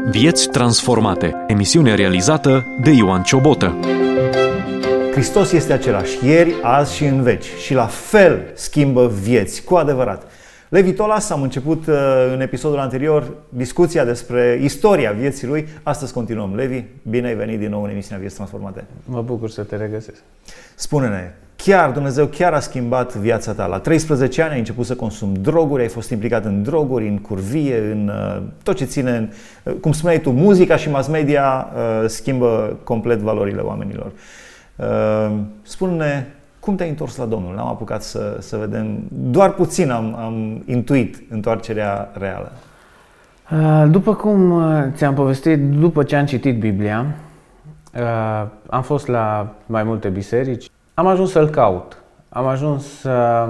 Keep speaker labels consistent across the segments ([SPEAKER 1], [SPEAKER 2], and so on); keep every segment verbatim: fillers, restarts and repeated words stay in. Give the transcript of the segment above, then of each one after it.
[SPEAKER 1] Vieți transformate. Emisiune realizată de Ioan Ciobotă.
[SPEAKER 2] Hristos este același ieri, azi și în veci și la fel schimbă vieți, cu adevărat. Levi Tolas, am început în episodul anterior discuția despre istoria vieții lui. Astăzi continuăm. Levi, bine ai venit din nou în emisiunea Vieți Transformate.
[SPEAKER 3] Mă bucur să te regăsesc.
[SPEAKER 2] Spune-ne, chiar Dumnezeu chiar a schimbat viața ta. La treisprezece ani ai început să consumi droguri, ai fost implicat în droguri, în curvie, în uh, tot ce ține, uh, cum spuneai tu, muzica și mass media uh, schimbă complet valorile oamenilor. Uh, spune-ne, cum te-ai întors la Domnul? N-am apucat să, să vedem, doar puțin am, am intuit întoarcerea reală.
[SPEAKER 3] După cum ți-am povestit, după ce am citit Biblia, am fost la mai multe biserici, am ajuns să-L caut, am ajuns să,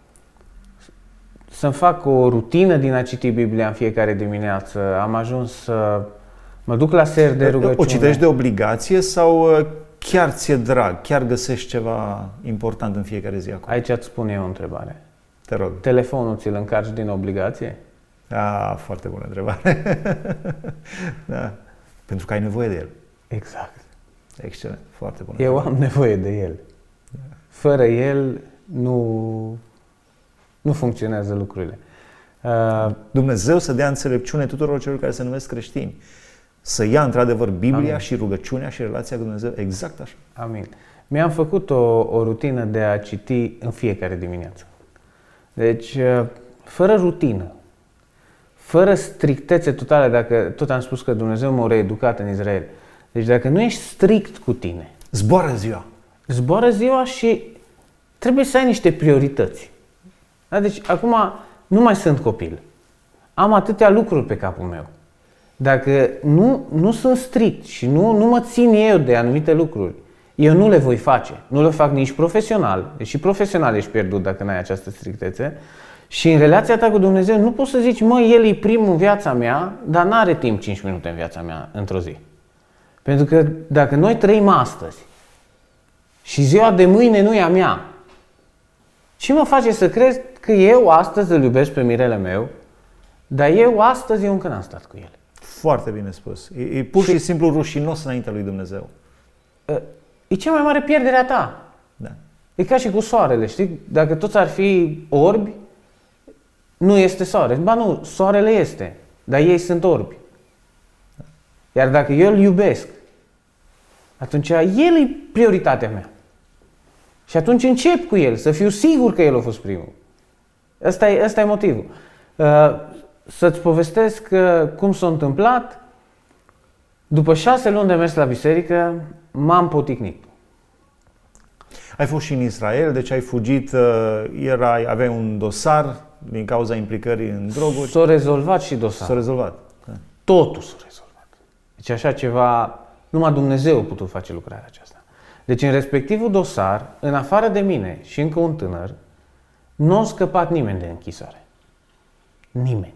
[SPEAKER 3] să-mi fac o rutină din a citi Biblia în fiecare dimineață, am ajuns să mă duc la seri de rugăciune.
[SPEAKER 2] O citești de obligație sau chiar ți-e drag, chiar găsești ceva important în fiecare zi acolo?
[SPEAKER 3] Aici îți spun eu o întrebare.
[SPEAKER 2] Te rog.
[SPEAKER 3] Telefonul ți-l încarci din obligație?
[SPEAKER 2] Ah, foarte bună întrebare. Da. Pentru că ai nevoie de el.
[SPEAKER 3] Exact.
[SPEAKER 2] Excelent, foarte bună.
[SPEAKER 3] Eu am nevoie de el. Fără el nu, nu funcționează lucrurile. Uh,
[SPEAKER 2] Dumnezeu să dea înțelepciune tuturor celor care se numesc creștini. Să ia într-adevăr Biblia Amin. Și rugăciunea și relația cu Dumnezeu exact așa.
[SPEAKER 3] Amin. Mi-am făcut o, o rutină de a citi în fiecare dimineață. Deci, fără rutină, fără strictețe totale, dacă tot am spus că Dumnezeu m-a reeducat în Israel. Deci dacă nu ești strict cu tine,
[SPEAKER 2] zboară ziua.
[SPEAKER 3] Zboară ziua și trebuie să ai niște priorități. Da? Deci acum nu mai sunt copil. Am atâtea lucruri pe capul meu. Dacă nu, nu sunt strict și nu, nu mă țin eu de anumite lucruri, eu nu le voi face. Nu le fac nici profesional. Deci și profesional ești pierdut dacă n-ai această strictețe. Și în relația ta cu Dumnezeu nu poți să zici, mă, El e primul în viața mea, dar n-are timp cinci minute în viața mea într-o zi. Pentru că dacă noi trăim astăzi și ziua de mâine nu e a mea, ce mă face să crezi că eu astăzi îl iubesc pe mirele meu, dar eu astăzi eu încă n-am stat cu el?
[SPEAKER 2] Foarte bine spus. E, e pur și, și simplu rușinos înaintea lui Dumnezeu.
[SPEAKER 3] E cea mai mare pierdere a ta.
[SPEAKER 2] Da.
[SPEAKER 3] E ca și cu soarele, știi? Dacă toți ar fi orbi, nu este soare. Ba nu, soarele este, dar ei sunt orbi. Iar dacă eu îl iubesc, atunci el e prioritatea mea. Și atunci încep cu el, să fiu sigur că el a fost primul. Ăsta e, ăsta e motivul. Să-ți povestesc cum s-a întâmplat. După șase luni de mers la biserică, m-am poticnit.
[SPEAKER 2] Ai fost și în Israel, deci ai fugit, erai, aveai un dosar din cauza implicării în droguri.
[SPEAKER 3] S-a rezolvat și dosarul.
[SPEAKER 2] S-a rezolvat.
[SPEAKER 3] Totul s-a rezolvat. Deci așa ceva, numai Dumnezeu a putut face lucrarea aceasta. Deci în respectivul dosar, în afară de mine și încă un tânăr, nu a scăpat nimeni de închisoare. Nimeni.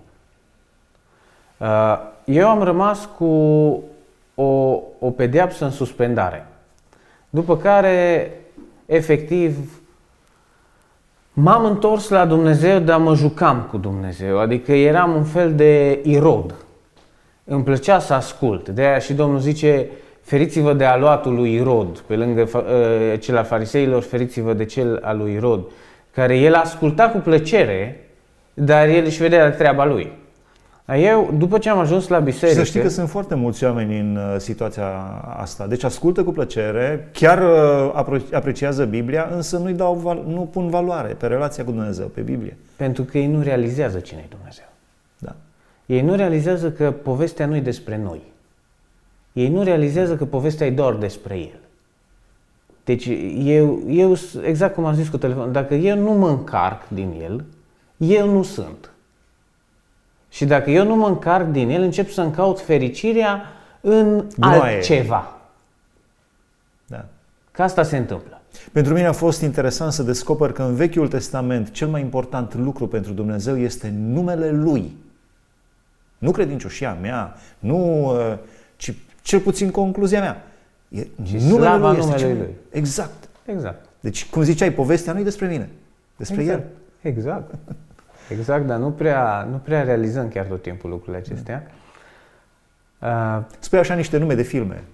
[SPEAKER 3] Eu am rămas cu o, o pedeapsă în suspendare. După care, efectiv, m-am întors la Dumnezeu, dar mă jucam cu Dumnezeu. Adică eram un fel de Irod. Îmi plăcea să ascult. De aia și Domnul zice, feriți-vă de aluatul lui Irod. Pe lângă cel al fariseilor, feriți-vă de cel al lui Irod. Care el asculta cu plăcere, dar el își vedea treaba lui. Eu, după ce am ajuns la biserică...
[SPEAKER 2] Și să știi că sunt foarte mulți oameni în situația asta. Deci ascultă cu plăcere, chiar apreciază Biblia, însă nu-i dau, nu pun valoare pe relația cu Dumnezeu, pe Biblie.
[SPEAKER 3] Pentru că ei nu realizează cine e Dumnezeu.
[SPEAKER 2] Da. Ei
[SPEAKER 3] nu realizează că povestea nu e despre noi. Ei nu realizează că povestea e doar despre El. Deci eu, eu, exact cum am zis cu telefonul, dacă eu nu mă încarc din El, eu nu sunt. Și dacă eu nu mă încarc din el, încep să-mi caut fericirea în altceva.
[SPEAKER 2] Da.
[SPEAKER 3] Că asta se întâmplă.
[SPEAKER 2] Pentru mine a fost interesant să descoper că în Vechiul Testament cel mai important lucru pentru Dumnezeu este numele Lui. Nu credincioșia mea, nu, ci cel puțin concluzia mea. E,
[SPEAKER 3] și numele Lui este numele Lui.
[SPEAKER 2] Exact.
[SPEAKER 3] Exact.
[SPEAKER 2] Deci, cum ziceai, povestea nu e despre mine, despre
[SPEAKER 3] exact.
[SPEAKER 2] El.
[SPEAKER 3] Exact. Exact, dar nu prea, nu prea realizăm chiar tot timpul lucrurile acestea.
[SPEAKER 2] Uh, Spui așa niște nume de filme.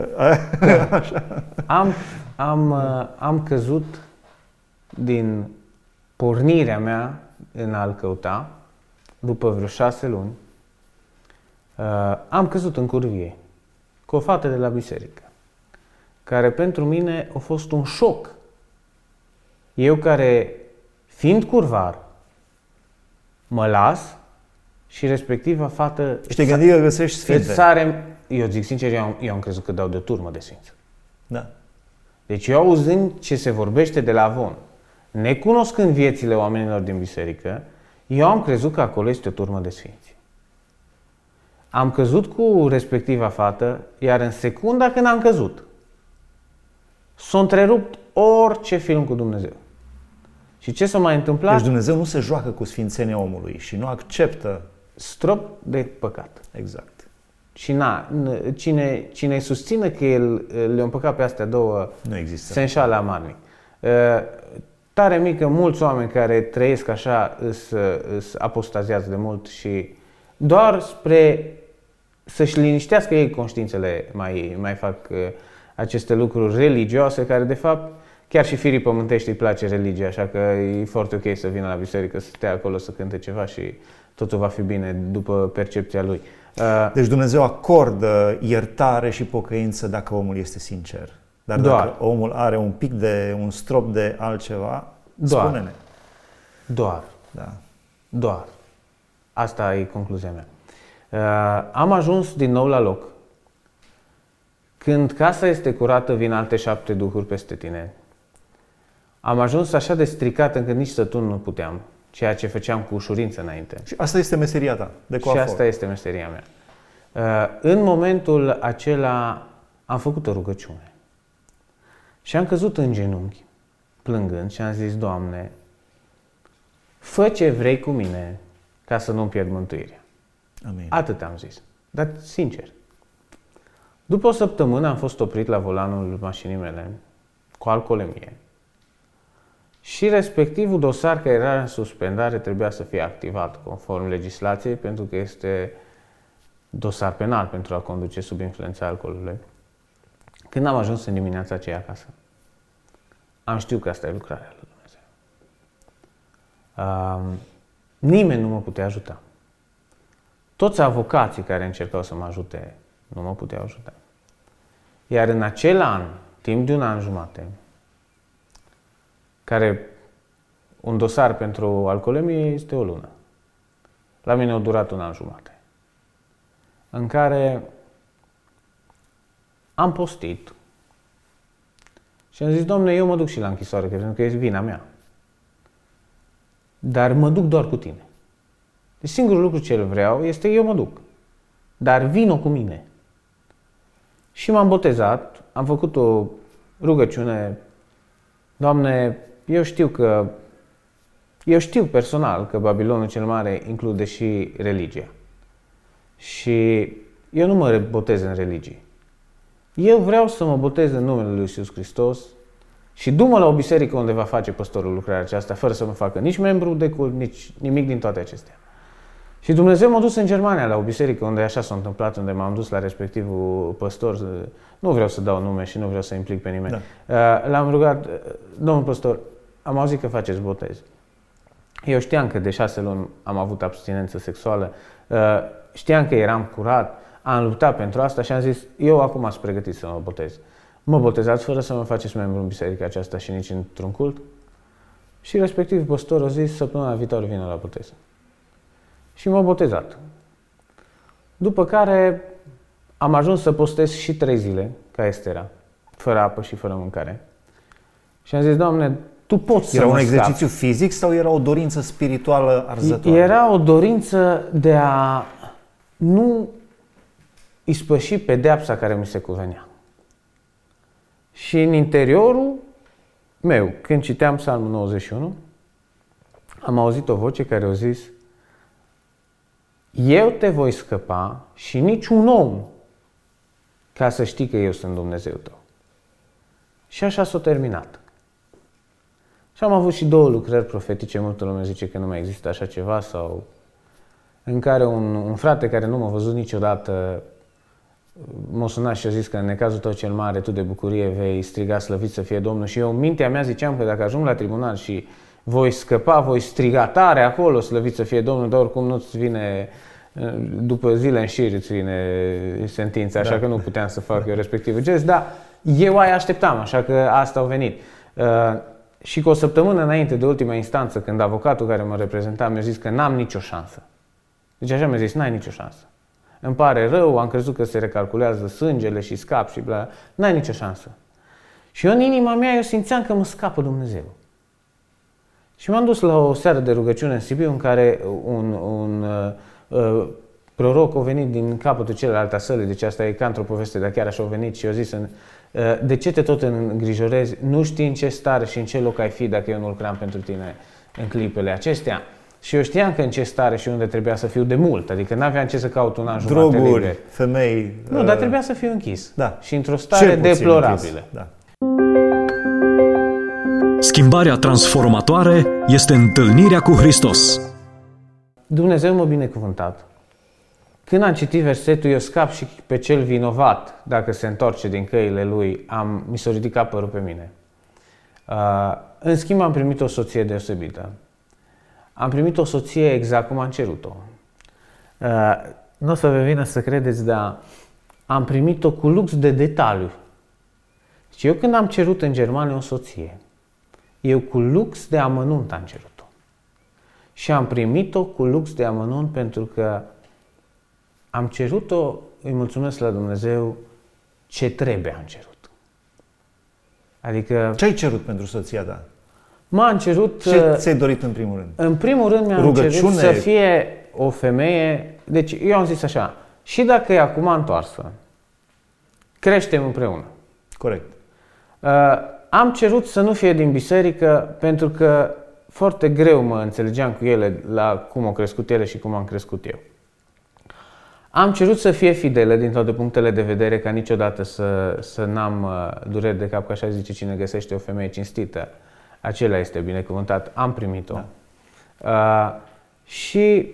[SPEAKER 3] Așa. Am, am, uh, am căzut din pornirea mea în a-L căuta, după vreo șase luni, uh, am căzut în curvie cu o fată de la biserică, care pentru mine a fost un șoc. Eu care, fiind curvar, mă las și respectiva fată...
[SPEAKER 2] Și te gândi că găsești sfinte.
[SPEAKER 3] Sare, eu zic sincer, eu am, eu am crezut că dau de o turmă de sfinți.
[SPEAKER 2] Da.
[SPEAKER 3] Deci eu auzând ce se vorbește de la Avon, necunoscând viețile oamenilor din biserică, eu am crezut că acolo este o turmă de sfinți. Am căzut cu respectiva fată, iar în secunda când am căzut, s-a întrerupt orice film cu Dumnezeu. Și ce s-a mai întâmplat?
[SPEAKER 2] Deci Dumnezeu nu se joacă cu sfințenia omului și nu acceptă
[SPEAKER 3] strop de păcat.
[SPEAKER 2] Exact.
[SPEAKER 3] Și na, cine, cine susține că el le-a împăcat pe astea două,
[SPEAKER 2] nu există.
[SPEAKER 3] Se înșală amarnic. Tare mică, mulți oameni care trăiesc așa îs, îs apostaziați de mult și doar spre să-și liniștească ei conștiințele mai, mai fac aceste lucruri religioase, care de fapt chiar și firii pământești îi place religia, așa că e foarte ok să vină la biserică, să stea acolo, să cânte ceva și totul va fi bine după percepția lui.
[SPEAKER 2] Deci Dumnezeu acordă iertare și pocăință dacă omul este sincer. Dar
[SPEAKER 3] doar.
[SPEAKER 2] Dacă omul are un pic de, un strop de altceva,
[SPEAKER 3] doar.
[SPEAKER 2] Spune-ne.
[SPEAKER 3] Doar.
[SPEAKER 2] Da.
[SPEAKER 3] Doar. Asta e concluzia mea. Uh, am ajuns din nou la loc. Când casa este curată, vin alte șapte duhuri peste tine. Am ajuns așa de stricat încât nici să tun nu puteam, ceea ce făceam cu ușurință înainte.
[SPEAKER 2] Și asta este meseria ta, de coafor.
[SPEAKER 3] Și asta este meseria mea. Uh, în momentul acela am făcut o rugăciune. Și am căzut în genunchi, plângând, și am zis: Doamne, fă ce vrei cu mine ca să nu-mi pierd mântuirea.
[SPEAKER 2] Amin.
[SPEAKER 3] Atât am zis. Dar sincer. După o săptămână am fost oprit la volanul mașinii mele cu alcoolemie. Și respectivul dosar care era în suspendare trebuia să fie activat conform legislației, pentru că este dosar penal pentru a conduce sub influența alcoolului. Când am ajuns în dimineața aceea acasă, am știut că asta e lucrarea lui Dumnezeu. Uh, nimeni nu mă putea ajuta. Toți avocații care încercau să mă ajute nu mă puteau ajuta. Iar în acel an, timp de un an jumate, care un dosar pentru alcoolemie este o lună, la mine a durat un an jumate, în care am postit și am zis: Doamne, eu mă duc și la închisoare, pentru că e vina mea. Dar mă duc doar cu tine. Deci singurul lucru ce vreau este eu mă duc. Dar vino cu mine. Și m-am botezat, am făcut o rugăciune: Doamne, eu știu că, eu știu personal că Babilonul cel Mare include și religia. Și eu nu mă botez în religii. Eu vreau să mă botez în numele Lui Iisus Hristos și du-mă la o biserică unde va face păstorul lucrarea aceasta, fără să mă facă nici membru de cult, nici nimic din toate acestea. Și Dumnezeu m-a dus în Germania la o biserică unde așa s-a întâmplat, unde m-am dus la respectivul păstor. Nu vreau să dau nume și nu vreau să implic pe nimeni. Da. L-am rugat: domnul păstor, am auzit că faceți botez. Eu știam că de șase luni am avut abstinență sexuală, știam că eram curat, am luptat pentru asta și am zis: eu acum sunt pregătit să mă botez. Mă botezați fără să mă faceți membru în biserica aceasta și nici într-un cult? Și respectiv păstorul a zis: săptămâna viitoare vine la botez. Și m-a botezat. După care am ajuns să postez și trei zile, ca Estera, fără apă și fără mâncare. Și am zis: Doamne, Tu poți să
[SPEAKER 2] Era
[SPEAKER 3] mă
[SPEAKER 2] un
[SPEAKER 3] scapi.
[SPEAKER 2] exercițiu fizic sau era o dorință spirituală arzătoare?
[SPEAKER 3] Era o dorință de a nu ispăși pedeapsa care mi se cuvenea. Și în interiorul meu, când citeam Psalmul nouăzeci și unu, am auzit o voce care a zis: eu te voi scăpa și niciun om, ca să știi că eu sunt Dumnezeu tău. Și așa s-a terminat. Și am avut și două lucrări profetice, multă lume zice că nu mai există așa ceva, sau în care un, un frate care nu m-a văzut niciodată m-a sunat și a zis că în necazul tău cel mare, tu de bucurie vei striga slăvit să fie Domnul. Și eu în mintea mea ziceam că dacă ajung la tribunal și voi scăpa, voi striga tare acolo, slăvit să fie Domnul, dar oricum nu-ți vine, după zile în șir îți vine sentința, așa da. Că nu puteam să fac eu respectivul gest, dar eu aia așteptam, așa că asta au venit. Uh, și cu o săptămână înainte de ultima instanță, când avocatul care mă reprezenta mi-a zis că n-am nicio șansă. Deci așa mi-a zis, n-ai nicio șansă. Îmi pare rău, am crezut că se recalculează sângele și scap și bla, n-ai nicio șansă. Și eu în inima mea eu simțeam că mă scapă Dumnezeu. Și m-am dus la o seară de rugăciune în Sibiu în care un, un uh, uh, proroc a venit din capătul celălalt a sălii, deci asta e ca într-o poveste, dar chiar așa a venit și a zis în, uh, de ce te tot îngrijorezi? Nu știi în ce stare și în ce loc ai fi dacă eu nu lucram pentru tine în clipele acestea. Și eu știam că în ce stare și unde trebuia să fiu de mult, adică n-aveam ce să caut un an jumătate
[SPEAKER 2] droguri,
[SPEAKER 3] liber.
[SPEAKER 2] femei...
[SPEAKER 3] Nu, uh... dar trebuia să fiu închis.
[SPEAKER 2] Da.
[SPEAKER 3] Și într-o stare deplorabilă.
[SPEAKER 2] Da.
[SPEAKER 1] Schimbarea transformatoare este întâlnirea cu Hristos.
[SPEAKER 3] Dumnezeu m-a binecuvântat. Când am citit versetul, eu scap și pe cel vinovat, dacă se întoarce din căile lui, am, mi s-a ridicat părul pe mine. Uh, în schimb, am primit o soție deosebită. Am primit o soție exact cum am cerut-o. Uh, nu o să vă vină să credeți, dar am primit-o cu lux de detaliu. Și eu când am cerut în Germania o soție, eu cu lux de amănunt am cerut-o. Și am primit-o cu lux de amănunt pentru că am cerut-o, îi mulțumesc la Dumnezeu, ce trebuie am cerut. Adică...
[SPEAKER 2] Ce ai cerut pentru soția ta?
[SPEAKER 3] M-am cerut...
[SPEAKER 2] Ce ți-ai dorit în primul rând?
[SPEAKER 3] În primul rând mi-am cerut să fie o femeie... Deci eu am zis așa, și dacă e acum întoarsă, creștem împreună.
[SPEAKER 2] Corect.
[SPEAKER 3] Uh, am cerut să nu fie din biserică pentru că foarte greu mă înțelegeam cu ele la cum au crescut ele și cum am crescut eu. Am cerut să fie fidelă din toate punctele de vedere, ca niciodată să, să n-am uh, dureri de cap, că așa zice cine găsește o femeie cinstită, acela este binecuvântat. Am primit-o. Da. Uh, și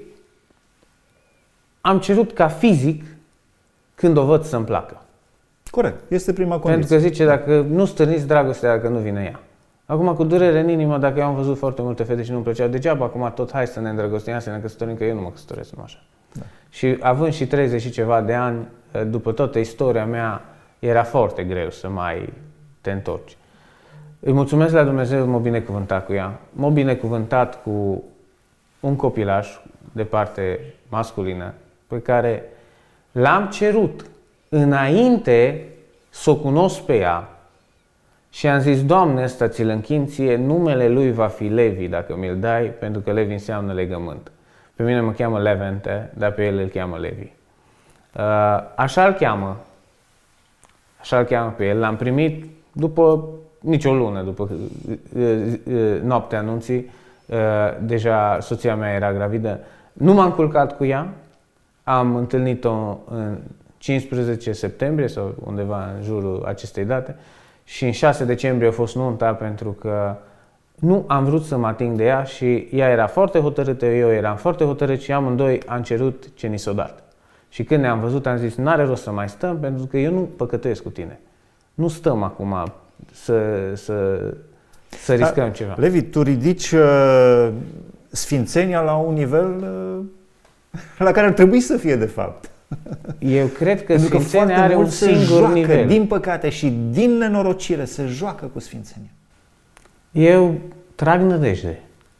[SPEAKER 3] am cerut ca fizic, când o văd, să-mi placă.
[SPEAKER 2] Corect. Este prima condiție.
[SPEAKER 3] Pentru că zice, dacă nu stârniți dragostea, dacă nu vine ea. Acum, cu durere în inimă, dacă eu am văzut foarte multe fete și nu-mi plăceau, degeaba acum tot hai să ne îndrăgostim, să ne căsătorim, că eu nu mă căsătoresc numai așa. Da. Și având și treizeci și ceva de ani, după toată istoria mea, era foarte greu să mai te întorci. Îi mulțumesc la Dumnezeu, m-a binecuvântat cu ea. M-a binecuvântat cu un copilaș de parte masculină, pe care l-am cerut înainte să o cunosc pe ea. Și am zis, Doamne, ăsta ți-l închin ție, numele lui va fi Levi dacă mi-l dai, pentru că Levi înseamnă legământ. Pe mine mă cheamă Levente, dar pe el îl cheamă Levi. Așa îl cheamă. Așa îl cheamă pe el. L-am primit după nicio lună, după noaptea anunții. Deja soția mea era gravidă. Nu m-am culcat cu ea. Am întâlnit-o în cincisprezece septembrie sau undeva în jurul acestei date. Și în șase decembrie a fost nunta pentru că nu am vrut să mă ating de ea și ea era foarte hotărâtă, eu eram foarte hotărât și amândoi am cerut ce ni s-a dat. Și când ne-am văzut am zis, n-are rost să mai stăm pentru că eu nu păcătuiesc cu tine. Nu stăm acum să, să, să riscăm da, ceva.
[SPEAKER 2] Levi, tu ridici uh, sfințenia la un nivel uh, la care ar trebui să fie de fapt.
[SPEAKER 3] Eu cred că sfințenia are un singur
[SPEAKER 2] joacă,
[SPEAKER 3] nivel.
[SPEAKER 2] Din păcate și din nenorocire se joacă cu sfințenia.
[SPEAKER 3] Eu trag nădejde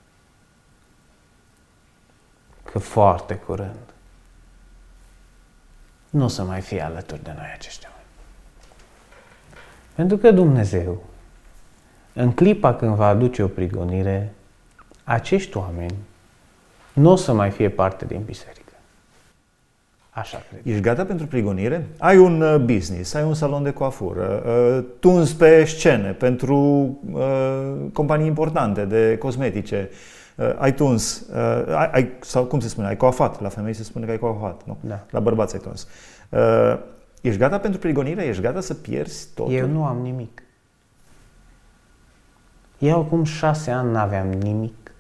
[SPEAKER 3] că foarte curând nu o să mai fie alături de noi acești oameni. Pentru că Dumnezeu, în clipa când va aduce o prigonire, acești oameni nu o să mai fie parte din biserică. Așa cred.
[SPEAKER 2] Ești gata pentru prigonire? Ai un business, ai un salon de coafură, tunzi pe scene pentru uh, companii importante de cosmetice, uh, ai tuns, uh, ai, sau cum se spune, ai coafat, la femei se spune că ai coafat, nu?
[SPEAKER 3] Da.
[SPEAKER 2] La bărbați ai tuns. Uh, ești gata pentru prigonire? Ești gata să pierzi totul?
[SPEAKER 3] Eu nu am nimic. Eu acum șase ani n-aveam nimic.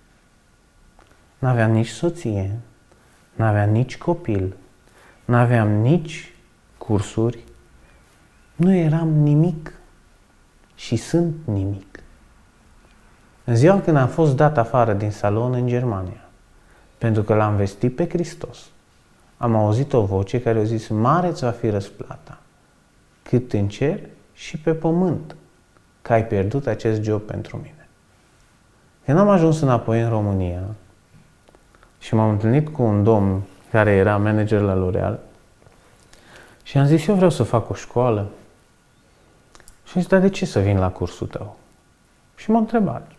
[SPEAKER 3] N-aveam nici soție, n-aveam nici copil, n-aveam nici cursuri, nu eram nimic și sunt nimic. În ziua când am fost dat afară din salon în Germania, pentru că l-am vestit pe Hristos, am auzit o voce care a zis, mare ți va fi răsplata, cât în cer și pe pământ, că ai pierdut acest job pentru mine. Când am ajuns înapoi în România și m-am întâlnit cu un domn care era manager la L'Oreal și am zis, eu vreau să fac o școală. Și am zis, dar de ce să vin la cursul tău? Și m-a întrebat.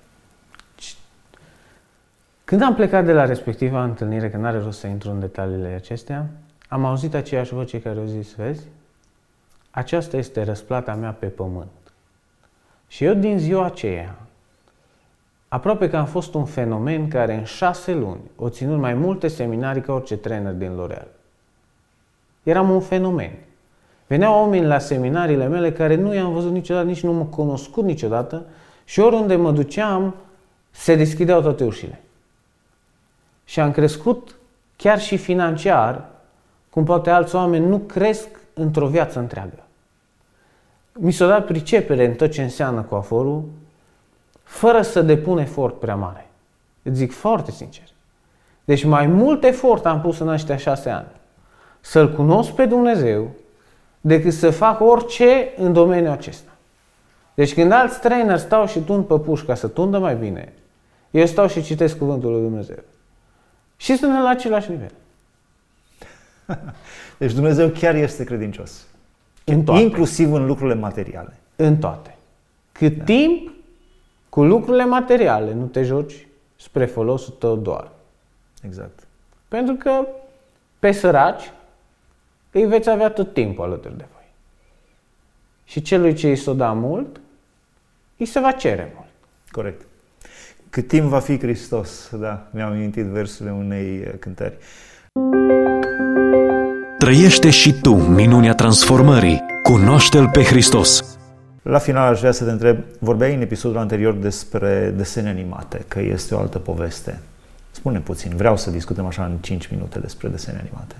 [SPEAKER 3] Când am plecat de la respectiva întâlnire, că n-are rost să intru în detaliile acestea, am auzit aceeași voce care a zis, vezi, aceasta este răsplata mea pe pământ. Și eu din ziua aceea, aproape că am fost un fenomen care în șase luni o ținut mai multe seminarii ca orice trainer din L'Oreal. Eram un fenomen. Veneau oameni la seminariile mele care nu i-am văzut niciodată, nici nu m-au cunoscut niciodată și oriunde mă duceam, se deschideau toate ușile. Și am crescut chiar și financiar, cum poate alți oameni nu cresc într-o viață întreagă. Mi s-a dat pricepere în tot ce înseamnă coaforul, fără să depun efort prea mare. Îți zic foarte sincer. Deci mai mult efort am pus în ăștia șase ani să-L cunosc pe Dumnezeu decât să fac orice în domeniul acesta. Deci când alți traineri stau și tund pe puș ca să tundă mai bine, eu stau și citesc cuvântul lui Dumnezeu. Și sunt la același nivel.
[SPEAKER 2] Deci Dumnezeu chiar este credincios.
[SPEAKER 3] În toate.
[SPEAKER 2] Inclusiv în lucrurile materiale.
[SPEAKER 3] În toate. Cât da. timp cu lucrurile materiale nu te joci spre folosul tău doar.
[SPEAKER 2] Exact.
[SPEAKER 3] Pentru că pe săraci îi veți avea tot timpul alături de voi. Și celui ce îi s-o da mult, îi se va cere mult.
[SPEAKER 2] Corect. Cât timp va fi Hristos, da, mi-am amintit versurile unei cântări.
[SPEAKER 1] Trăiește și tu minunea transformării. Cunoaște-L pe Hristos.
[SPEAKER 2] La final aș vrea să te întreb, vorbeai în episodul anterior despre desene animate, că este o altă poveste. Spune puțin, vreau să discutăm așa în cinci minute despre desene animate.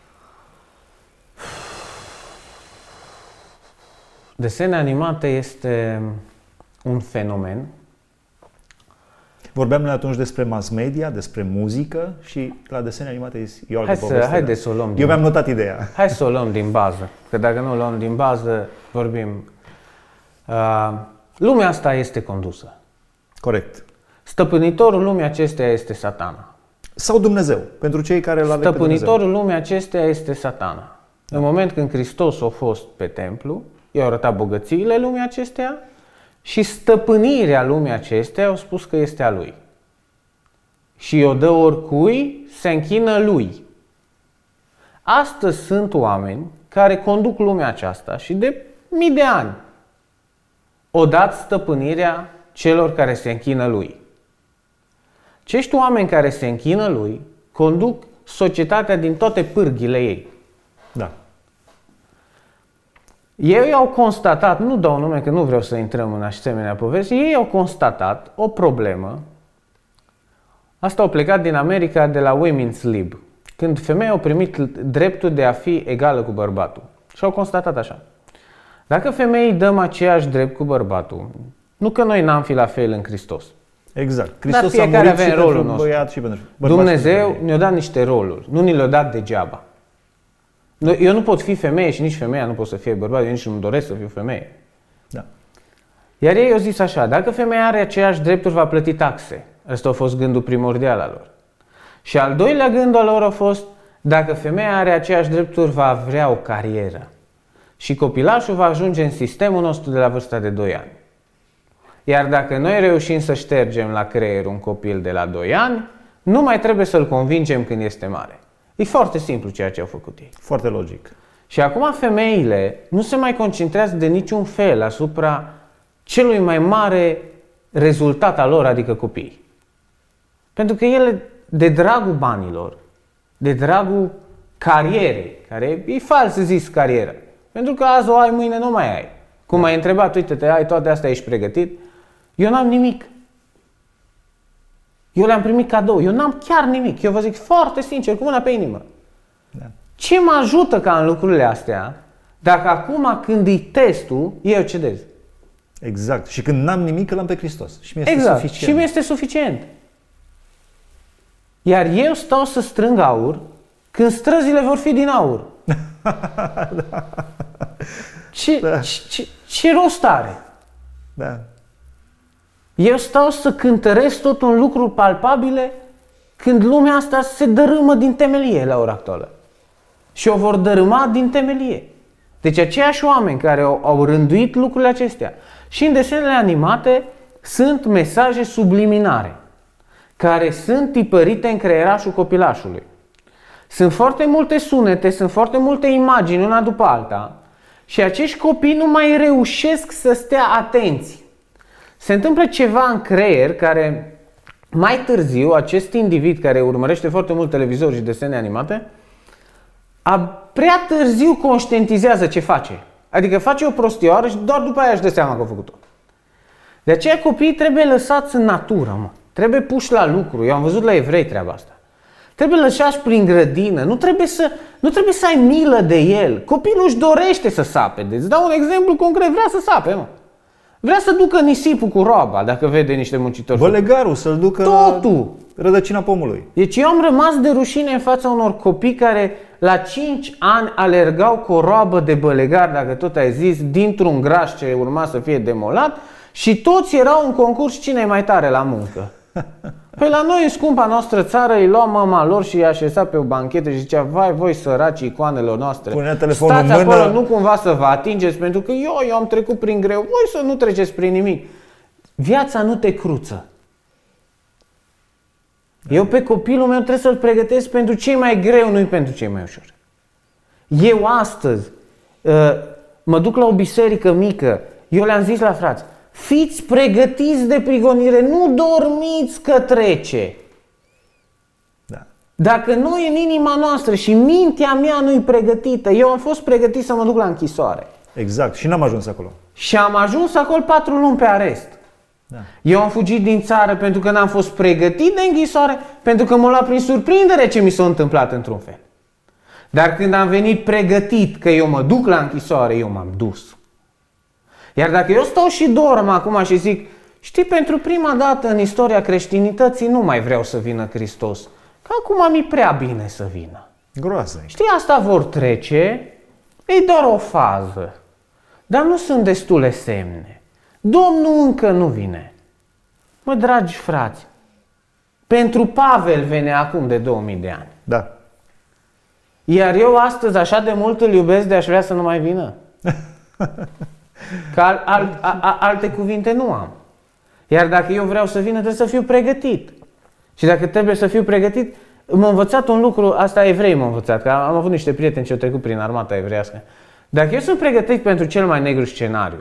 [SPEAKER 3] Desene animate este un fenomen.
[SPEAKER 2] Vorbeam noi atunci despre mass media, despre muzică și la desene animate e o altă
[SPEAKER 3] hai
[SPEAKER 2] poveste.
[SPEAKER 3] Să, haide să o luăm
[SPEAKER 2] Eu
[SPEAKER 3] din,
[SPEAKER 2] mi-am notat ideea.
[SPEAKER 3] Hai să o luăm din bază, că dacă nu o luăm din bază, vorbim. Uh, lumea asta este condusă.
[SPEAKER 2] Corect.
[SPEAKER 3] Stăpânitorul lumii acesteia este Satana.
[SPEAKER 2] Sau Dumnezeu, pentru cei care îl aleg pe Dumnezeu.
[SPEAKER 3] Stăpânitorul lumii acesteia este Satana. Da. În moment când Hristos a fost pe templu, i-a arătat bogățiile lumii acesteia și stăpânirea lumii acesteia au spus că este a lui. Și o dă oricui, se închină lui. Astăzi sunt oameni care conduc lumea aceasta și de mii de ani o dat stăpânirea celor care se închină lui. Acești oameni care se închină lui conduc societatea din toate pârghile ei.
[SPEAKER 2] Da.
[SPEAKER 3] Ei au constatat, nu dau nume că nu vreau să intrăm în asemenea povesti, ei au constatat o problemă. Asta au plecat din America de la Women's Lib, când femeia au primit dreptul de a fi egală cu bărbatul. Și au constatat așa. Dacă femeii dăm aceeași drept cu bărbatul, nu că noi n-am fi la fel în Hristos.
[SPEAKER 2] Exact. Hristos
[SPEAKER 3] Dar
[SPEAKER 2] a murit și
[SPEAKER 3] rolul
[SPEAKER 2] pentru băiat și pentru bărbat.
[SPEAKER 3] Dumnezeu ne-a dat niște roluri, nu ni le-a dat degeaba. Eu nu pot fi femeie și nici femeia nu pot să fie bărbat, eu nici nu-mi doresc să fiu femeie.
[SPEAKER 2] Da.
[SPEAKER 3] Iar ei au zis așa, dacă femeia are aceeași drepturi, va plăti taxe. Ăsta a fost gândul primordial al lor. Și al doilea gând al lor a fost, dacă femeia are aceeași drepturi, va vrea o carieră. Și copilașul va ajunge în sistemul nostru de la vârsta de doi ani. Iar dacă noi reușim să ștergem la creier un copil de la doi ani, nu mai trebuie să-l convingem când este mare. E foarte simplu ceea ce au făcut ei.
[SPEAKER 2] Foarte logic.
[SPEAKER 3] Și acum femeile nu se mai concentrează de niciun fel asupra celui mai mare rezultat al lor, adică copiii. Pentru că ele, de dragul banilor, de dragul carierei, care e fals zis carieră, pentru că azi o ai, mâine nu mai ai. Cum m-ai întrebat, uite-te, ai toate astea, ești pregătit? Eu n-am nimic. Eu le-am primit cadou. Eu n-am chiar nimic. Eu vă zic foarte sincer, cu mâna pe inimă. Da. Ce mă ajută ca în lucrurile astea Dacă acum când e testul, eu cedez.
[SPEAKER 2] Exact. Și când n-am nimic, îl am pe Hristos. Și mi este
[SPEAKER 3] exact.
[SPEAKER 2] suficient.
[SPEAKER 3] Și mi este suficient. Iar eu stau să strâng aur când străzile vor fi din aur.
[SPEAKER 2] da.
[SPEAKER 3] Ce,
[SPEAKER 2] Da.
[SPEAKER 3] ce, ce rost are?
[SPEAKER 2] Da.
[SPEAKER 3] Eu stau să cântăresc tot un lucru palpabile când lumea asta se dărâmă din temelie la ora actuală. Și o vor dărâma din temelie. Deci aceiași oameni care au, au rânduit lucrurile acestea și în desenele animate sunt mesaje subliminare care sunt tipărite în creierașul copilașului. Sunt foarte multe sunete, sunt foarte multe imagini una după alta și acești copii nu mai reușesc să stea atenți. Se întâmplă ceva în creier care mai târziu acest individ care urmărește foarte mult televizor și desene animate a prea târziu conștientizează ce face. Adică face o prostioară și doar după aia își dă seama că a făcut-o. De aceea copiii trebuie lăsați în natură, mă. Trebuie puși la lucru. Eu am văzut la evrei treaba asta. Trebuie lăsați prin grădină. Nu trebuie să, nu trebuie să ai milă de el. Copilul își dorește să sape. Deci îți dau un exemplu concret. Vrea să sape, mă. Vrea să ducă nisipul cu roaba, dacă vede niște muncitori.
[SPEAKER 2] Bălegarul să-l ducă
[SPEAKER 3] Totul.
[SPEAKER 2] la rădăcina pomului.
[SPEAKER 3] Deci eu am rămas de rușine în fața unor copii care la cinci ani alergau cu o roabă de bălegar, dacă tot ai zis, dintr-un graș ce urma să fie demolat și toți erau în concurs cine e mai tare la muncă. Păi la noi în scumpa noastră țară îi lua mama lor și i-a așezat pe o banchetă și zicea: vai voi săraci icoanelor noastre,
[SPEAKER 2] punea telefonul
[SPEAKER 3] stați
[SPEAKER 2] în mână.
[SPEAKER 3] acolo, nu cumva să vă atingeți, pentru că eu, eu am trecut prin greu, voi să nu treceți prin nimic. Viața nu te cruță. Eu pe copilul meu trebuie să-l pregătesc pentru cei mai greu, nu pentru cei mai ușori. Eu astăzi mă duc la o biserică mică, eu le-am zis la frați: fiți pregătiți de prigonire, nu dormiți că trece.
[SPEAKER 2] Da.
[SPEAKER 3] Dacă nu e în inima noastră și mintea mea nu e pregătită, eu am fost pregătit să mă duc la închisoare.
[SPEAKER 2] Exact. Și n-am ajuns acolo.
[SPEAKER 3] Și am ajuns acolo patru luni pe arest.
[SPEAKER 2] Da.
[SPEAKER 3] Eu am fugit din țară pentru că n-am fost pregătit de închisoare, pentru că m-a luat prin surprindere ce mi s-a întâmplat într-un fel. Dar când am venit pregătit că eu mă duc la închisoare, eu m-am dus. Iar dacă eu stau și dorm acum și zic: știi, pentru prima dată în istoria creștinității nu mai vreau să vină Hristos, că acum mi-e prea bine să vină.
[SPEAKER 2] Groază.
[SPEAKER 3] Știi, asta vor trece, e doar o fază. Dar nu sunt destule semne. Domnul încă nu vine. Mă, dragi frați, pentru Pavel vine acum de două mii de ani.
[SPEAKER 2] Da.
[SPEAKER 3] Iar eu astăzi așa de mult îl iubesc de aș vrea să nu mai vină. Că al, al, a, a, alte cuvinte nu am. Iar dacă eu vreau să vină, trebuie să fiu pregătit. Și dacă trebuie să fiu pregătit, m-a învățat un lucru, asta evrei m-au învățat, că am avut niște prieteni ce au trecut prin armata evreiască. Dacă eu sunt pregătit pentru cel mai negru scenariu,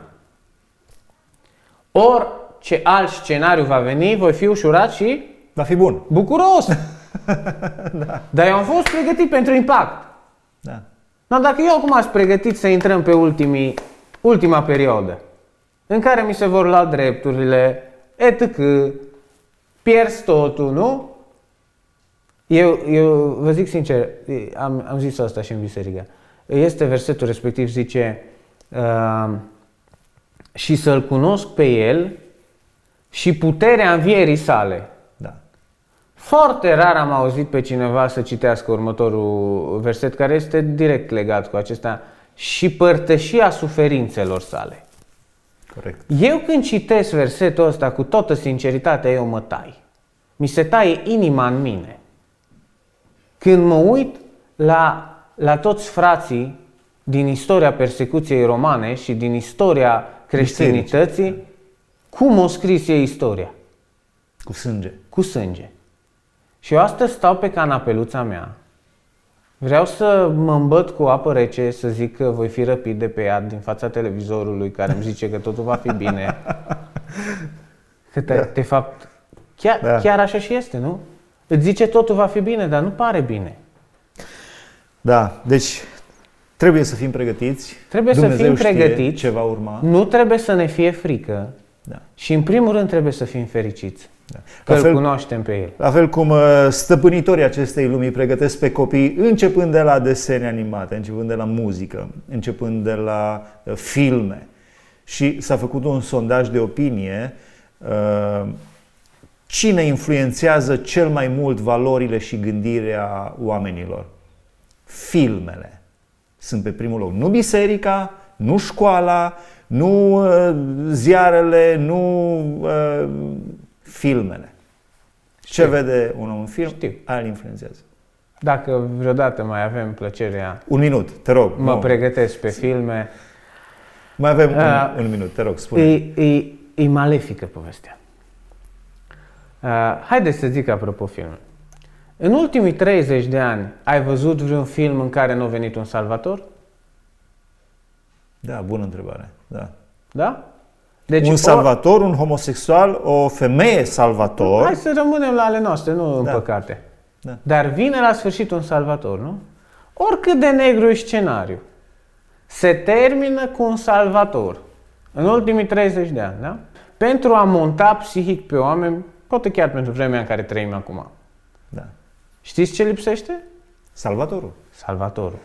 [SPEAKER 3] orice alt scenariu va veni, voi fi ușurat și
[SPEAKER 2] Va fi bun.
[SPEAKER 3] bucuros.
[SPEAKER 2] Da.
[SPEAKER 3] Dar eu am fost pregătit pentru impact.
[SPEAKER 2] Da.
[SPEAKER 3] No, dacă eu acum sunt pregătit să intrăm pe ultimii, ultima perioadă, în care mi se vor lua drepturile, et cetera, pierzi totul, nu? Eu, eu vă zic sincer, am, am zis asta și în biserică. Este versetul respectiv, zice: uh, și să-L cunosc pe El și puterea învierii sale.
[SPEAKER 2] Da.
[SPEAKER 3] Foarte rar am auzit pe cineva să citească următorul verset, care este direct legat cu acesta: și părtășia suferințelor sale.
[SPEAKER 2] Corect.
[SPEAKER 3] Eu când citesc versetul ăsta cu toată sinceritatea, eu mă tai. Mi se taie inima în mine. Când mă uit la, la toți frații din istoria persecuției romane și din istoria creștinității, cum o scris ei istoria?
[SPEAKER 2] Cu sânge.
[SPEAKER 3] Cu sânge. Și eu astăzi stau pe canapeluța mea, vreau să mă îmbăt cu apă rece, să zic că voi fi răpit de pe iad din fața televizorului care îmi zice că totul va fi bine. Că te,
[SPEAKER 2] Da.
[SPEAKER 3] de fapt, chiar,
[SPEAKER 2] Da.
[SPEAKER 3] chiar așa și este, nu? Îți zice totul va fi bine, dar nu pare bine.
[SPEAKER 2] Da, deci trebuie să fim pregătiți.
[SPEAKER 3] Trebuie să
[SPEAKER 2] Dumnezeu
[SPEAKER 3] fim
[SPEAKER 2] știe
[SPEAKER 3] pregătiți.
[SPEAKER 2] ce va urma.
[SPEAKER 3] Nu trebuie să ne fie frică
[SPEAKER 2] Da.
[SPEAKER 3] și în primul rând trebuie să fim fericiți. Da. Că îl cunoaștem pe el.
[SPEAKER 2] La fel cum stăpânitorii acestei lumii pregătesc pe copii începând de la desene animate, începând de la muzică, începând de la filme. Și s-a făcut un sondaj de opinie. Cine influențează cel mai mult valorile și gândirea oamenilor? Filmele sunt pe primul loc. Nu biserica, nu școala, nu uh, ziarele, nu uh, filmele. Ce Știu. vede un om în film,
[SPEAKER 3] Știu.
[SPEAKER 2] aia îl influențează.
[SPEAKER 3] Dacă vreodată mai avem plăcerea...
[SPEAKER 2] Un minut, te rog.
[SPEAKER 3] Mă
[SPEAKER 2] nu.
[SPEAKER 3] pregătesc pe filme.
[SPEAKER 2] Mai avem
[SPEAKER 3] uh,
[SPEAKER 2] un, un minut, te rog, spune.
[SPEAKER 3] E, e, e malefică povestea. Uh, haideți să zic apropo filme. În ultimii treizeci de ani ai văzut vreun film în care nu a venit un salvator?
[SPEAKER 2] Da, bună întrebare. Da.
[SPEAKER 3] Da? Deci
[SPEAKER 2] un
[SPEAKER 3] o...
[SPEAKER 2] salvator, un homosexual, o femeie salvator.
[SPEAKER 3] Hai să rămânem la ale noastre, nu
[SPEAKER 2] da.
[SPEAKER 3] în păcate.
[SPEAKER 2] Da.
[SPEAKER 3] Dar vine la sfârșit un salvator, nu? Oricât de negru e scenariu, se termină cu un salvator. În ultimii treizeci de ani, da? Pentru a monta psihic pe oameni, poate chiar pentru vremea în care trăim acum.
[SPEAKER 2] Da.
[SPEAKER 3] Știți ce lipsește?
[SPEAKER 2] Salvatorul.
[SPEAKER 3] Salvatorul.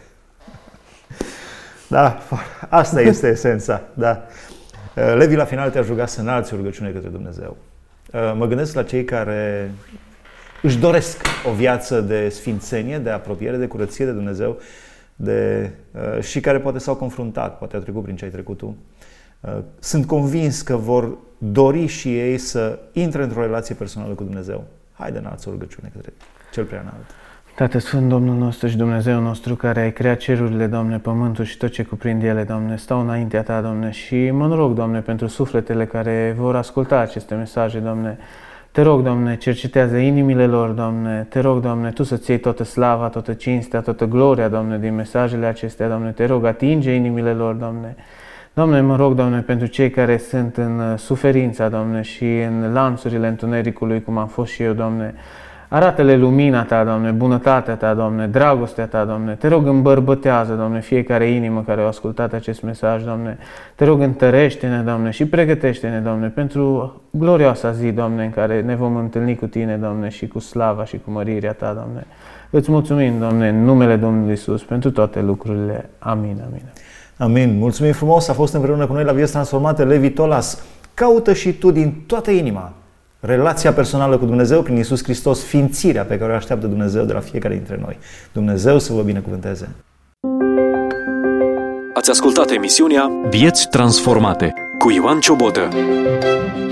[SPEAKER 2] Da, asta este esența. Da. Levi, la final te-aș ruga să înalți o rugăciune către Dumnezeu. Mă gândesc la cei care își doresc o viață de sfințenie, de apropiere, de curăție de Dumnezeu de, și care poate s-au confruntat, poate au trecut prin ce ai trecut tu. Sunt convins că vor dori și ei să intre într-o relație personală cu Dumnezeu. Haide, înalți o rugăciune către Cel Preanalt.
[SPEAKER 3] Tată Sfânt, Domnul nostru și Dumnezeu nostru, care ai creat cerurile, Doamne, pământul și tot ce cuprind ele, Doamne, stau înaintea Ta, Doamne, și mă rog, Doamne, pentru sufletele care vor asculta aceste mesaje, Doamne. Te rog, Doamne, cercetează inimile lor, Doamne. Te rog, Doamne, Tu să-ți iei toată slava, toată cinstea, toată gloria, Doamne, din mesajele acestea, Doamne. Te rog, atinge inimile lor, Doamne. Doamne, mă rog, Doamne, pentru cei care sunt în suferința, Doamne, și în lanțurile întunericului, cum am fost și eu, Doamne. Arată-le lumina Ta, Doamne, bunătatea Ta, Doamne, dragostea Ta, Doamne. Te rog, îmbărbătează, Doamne, fiecare inimă care a ascultat acest mesaj, Doamne. Te rog, întărește-ne, Doamne, și pregătește-ne, Doamne, pentru glorioasa zi, Doamne, în care ne vom întâlni cu Tine, Doamne, și cu slava și cu mărirea Ta, Doamne. Îți mulțumim, Doamne, în numele Domnului Iisus, pentru toate lucrurile. Amin, amin.
[SPEAKER 2] Amin. Mulțumim frumos, a fost împreună cu noi la Vieți Transformate Levi Tolas. Caută și tu din toată inima relația personală cu Dumnezeu prin Iisus Hristos, sfințirea pe care o așteaptă Dumnezeu de la fiecare dintre noi. Dumnezeu să vă binecuvânteze!
[SPEAKER 1] Ați ascultat emisiunea Vieți Transformate cu Ioan Ciobotă.